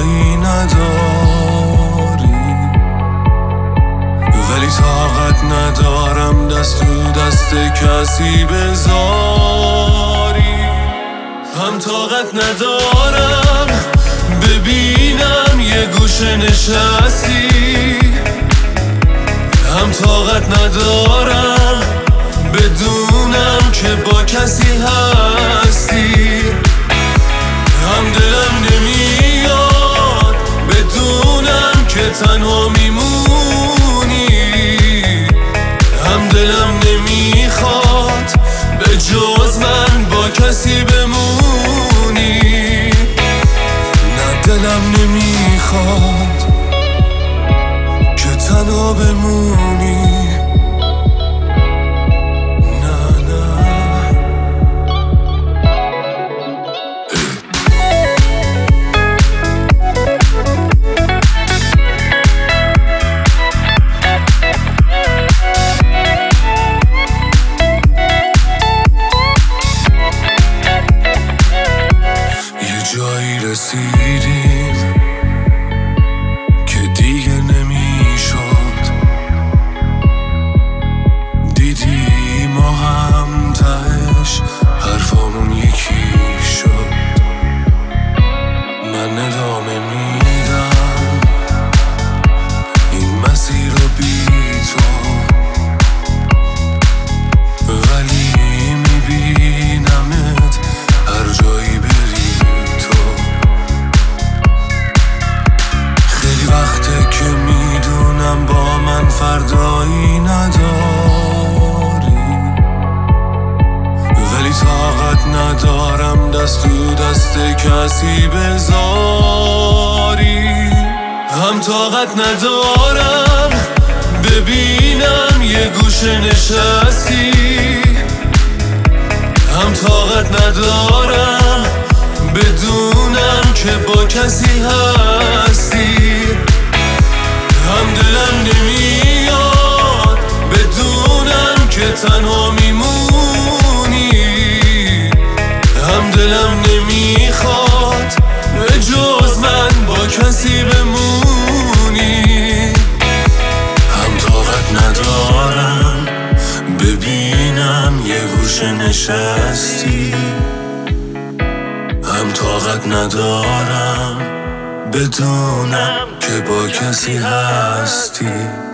فردایی نداری، ولی طاقت ندارم دست تو دست کسی بذاری. هم طاقت ندارم ببینم یه گوشه نشستی، هم طاقت ندارم بدونم که با کسی هستی، هم دلم نمیاد بدونم که تنها میمونی، هم دلم نمیخواد به جز من با کسی بمونی، نه دلم نمیخواد که تنها بمونی. جایی رسیدیم که دیگه نمیشد، دیدی ما هم تهش حرفامون یکی شد. من ادامه میدم این مسیر رو بی تو، ولی میبینمت هر جایی بری. وقته که میدونم با من فردایی نداری، ولی طاقت ندارم دست تو دست کسی بذاری. هم طاقت ندارم ببینم یه گوشه نشستی، هم طاقت ندارم بدونم که با کسی هستی، هم دلم نمیاد بدونم که تنها میمونی، هم دلم نمیخواد به جز من با کسی بمونی، هم طاقت ندارم ببینم یه گوشه نشستی، هم طاقت ندارم بدونم که با کسی هستی.